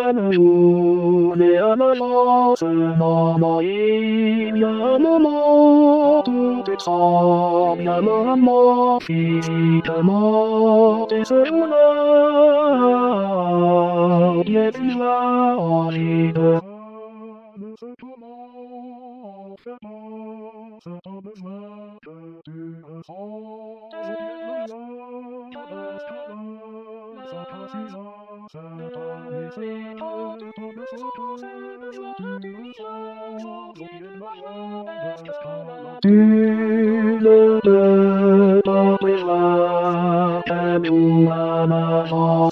une amance, maman, il y a un moment, tout est tremble, à maman, physiquement, et ce jour-là, Dieu est là, en libre. De ce tourment, c'est un besoin que tu ressens. Tu le t'offriras comme une maman.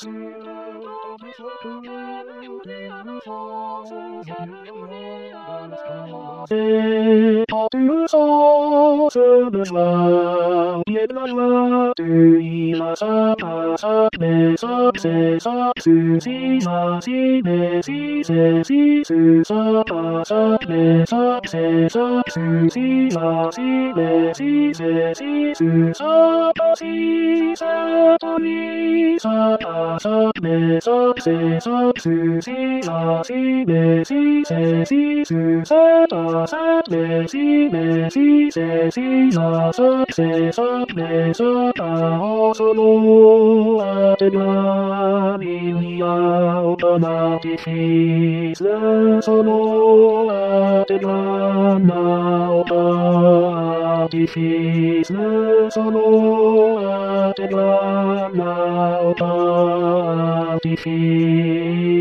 Et quand tu ressens ce besoin, qui est de la joie, tu iras sac à sac, mais sac c'est sac, si ma si, mais si c'est si, sac à sac, mais sac c'est sac, si ma si, mais si c'est si, sac à si, c'est à mi, sac à sac, mais sac c'est sac, si ma si, mais si c'est si, c'est à sac, mais si c'est si, la sac c'est sac, mais sac à en solo, à tes doigts, il y a aucun artifice, le solo, à tes doigts, n'a aucun artifice, le solo, à tes doigts, n'a aucun artifice.